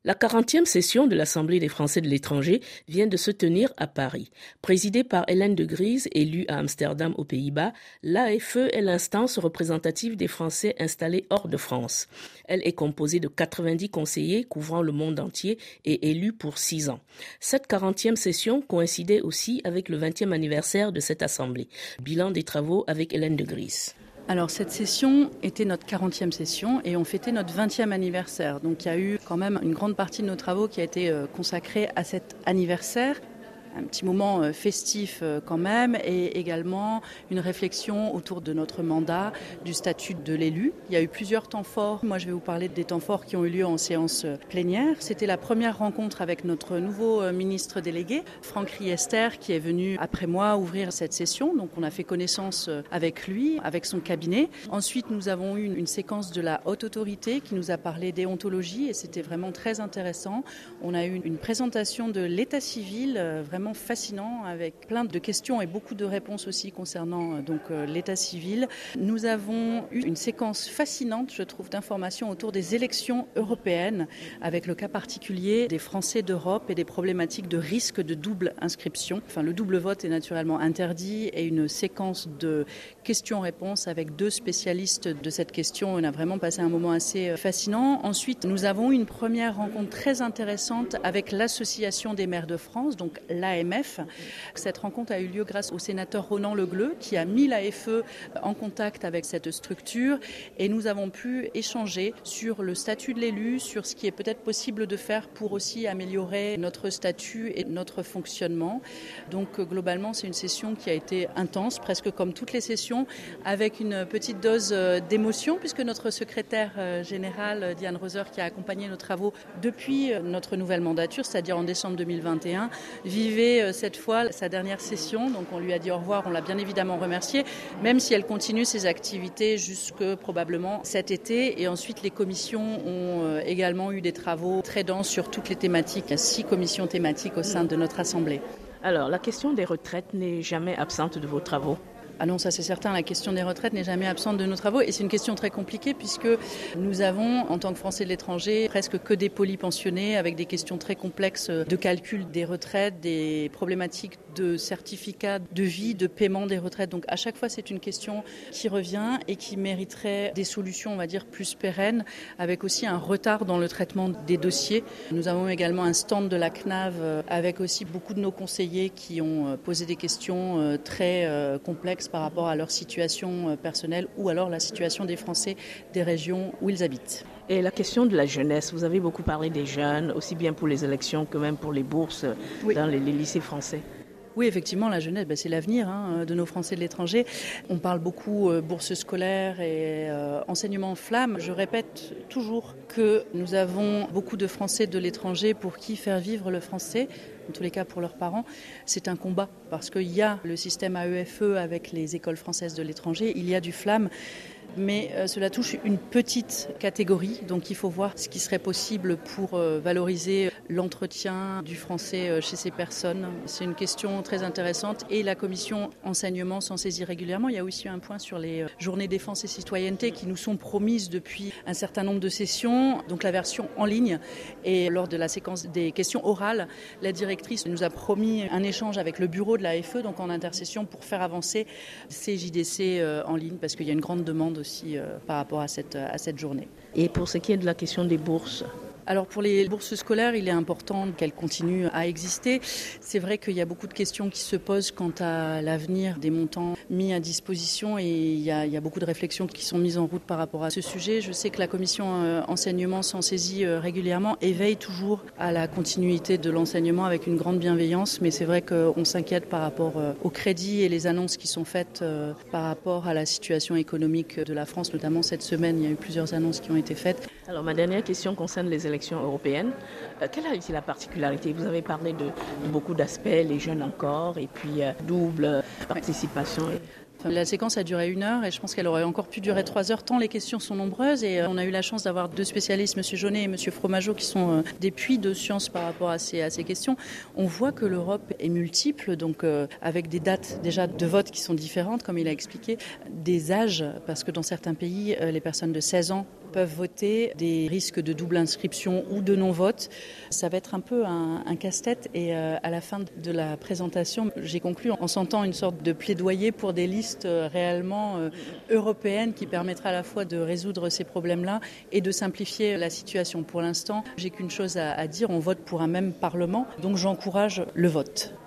La 40e session de l'Assemblée des Français de l'étranger vient de se tenir à Paris. Présidée par Hélène de Gries, élue à Amsterdam aux Pays-Bas, l'AFE est l'instance représentative des Français installés hors de France. Elle est composée de 90 conseillers couvrant le monde entier et élus pour 6 ans. Cette 40e session coïncidait aussi avec le 20e anniversaire de cette Assemblée. Bilan des travaux avec Hélène de Gries. Alors cette session était notre 40e session et on fêtait notre 20e anniversaire. Donc il y a eu quand même une grande partie de nos travaux qui a été consacrée à cet anniversaire. Un petit moment festif quand même et également une réflexion autour de notre mandat, du statut de l'élu. Il y a eu plusieurs temps forts. Moi, je vais vous parler des temps forts qui ont eu lieu en séance plénière. C'était la première rencontre avec notre nouveau ministre délégué, Franck Riester, qui est venu après moi ouvrir cette session. Donc, on a fait connaissance avec lui, avec son cabinet. Ensuite, nous avons eu une séquence de la haute autorité qui nous a parlé déontologie et c'était vraiment très intéressant. On a eu une présentation de l'état civil vraiment fascinant avec plein de questions et beaucoup de réponses aussi concernant l'état civil. Nous avons eu une séquence fascinante, je trouve, d'informations autour des élections européennes avec le cas particulier des Français d'Europe et des problématiques de risque de double inscription. Enfin, le double vote est naturellement interdit et une séquence de questions-réponses avec 2 spécialistes de cette question. On a vraiment passé un moment assez fascinant. Ensuite, nous avons eu une première rencontre très intéressante avec l'Association des maires de France, donc l'AMF. Cette rencontre a eu lieu grâce au sénateur Ronan Le Gleut qui a mis l'AFE en contact avec cette structure et nous avons pu échanger sur le statut de l'élu, sur ce qui est peut-être possible de faire pour aussi améliorer notre statut et notre fonctionnement. Donc globalement, c'est une session qui a été intense, presque comme toutes les sessions, avec une petite dose d'émotion puisque notre secrétaire générale, Diane Roser, qui a accompagné nos travaux depuis notre nouvelle mandature, c'est-à-dire en décembre 2021, vivait cette fois sa dernière session. Donc on lui a dit au revoir, on l'a bien évidemment remerciée, même si elle continue ses activités jusque probablement cet été. Et ensuite, les commissions ont également eu des travaux très denses sur toutes les thématiques. Il y a 6 commissions thématiques au sein de notre Assemblée. Alors, la question des retraites n'est jamais absente de vos travaux. Ah non, ça c'est certain, la question des retraites n'est jamais absente de nos travaux et c'est une question très compliquée puisque nous avons, en tant que Français de l'étranger, presque que des polypensionnés avec des questions très complexes de calcul des retraites, des problématiques de certificats de vie, de paiement des retraites. Donc à chaque fois, c'est une question qui revient et qui mériterait des solutions, on va dire, plus pérennes, avec aussi un retard dans le traitement des dossiers. Nous avons également un stand de la CNAV avec aussi beaucoup de nos conseillers qui ont posé des questions très complexes par rapport à leur situation personnelle ou alors la situation des Français des régions où ils habitent. Et la question de la jeunesse, vous avez beaucoup parlé des jeunes, aussi bien pour les élections que même pour les bourses dans les lycées français. Oui, effectivement, la jeunesse, c'est l'avenir de nos Français de l'étranger. On parle beaucoup bourses scolaires et enseignement flamme. Je répète toujours que nous avons beaucoup de Français de l'étranger pour qui faire vivre le français, en tous les cas pour leurs parents, c'est un combat. Parce qu'il y a le système AEFE avec les écoles françaises de l'étranger, il y a du flamme. Mais cela touche une petite catégorie, donc il faut voir ce qui serait possible pour valoriser l'entretien du français chez ces personnes. C'est une question très intéressante et la commission enseignement s'en saisit régulièrement. Il y a aussi un point sur les journées défense et citoyenneté qui nous sont promises depuis un certain nombre de sessions, donc la version en ligne. Et lors de la séquence des questions orales, la directrice nous a promis un échange avec le bureau de l'AFE, donc en intercession, pour faire avancer ces JDC en ligne, parce qu'il y a une grande demande aussi par rapport à cette journée. Et pour ce qui est de la question des bourses ? Alors pour les bourses scolaires, il est important qu'elles continuent à exister. C'est vrai qu'il y a beaucoup de questions qui se posent quant à l'avenir des montants mis à disposition et il y a beaucoup de réflexions qui sont mises en route par rapport à ce sujet. Je sais que la commission enseignement s'en saisit régulièrement et veille toujours à la continuité de l'enseignement avec une grande bienveillance, mais c'est vrai qu'on s'inquiète par rapport au crédit et les annonces qui sont faites par rapport à la situation économique de la France, notamment cette semaine, il y a eu plusieurs annonces qui ont été faites. Alors ma dernière question concerne les élections européennes. Quelle a été la particularité ? Vous avez parlé de beaucoup d'aspects, les jeunes encore, et puis double participation. La séquence a duré 1 heure et je pense qu'elle aurait encore pu durer 3 heures tant les questions sont nombreuses et on a eu la chance d'avoir 2 spécialistes, M. Jaunet et M. Fromageau, qui sont des puits de science par rapport à ces questions. On voit que l'Europe est multiple, donc avec des dates déjà de vote qui sont différentes, comme il a expliqué, des âges, parce que dans certains pays, les personnes de 16 ans peuvent voter, des risques de double inscription ou de non-vote. Ça va être un peu un casse-tête et à la fin de la présentation, j'ai conclu en sentant une sorte de plaidoyer pour des listes réellement européennes qui permettraient à la fois de résoudre ces problèmes-là et de simplifier la situation. Pour l'instant, j'ai qu'une chose à dire, on vote pour un même Parlement, donc j'encourage le vote.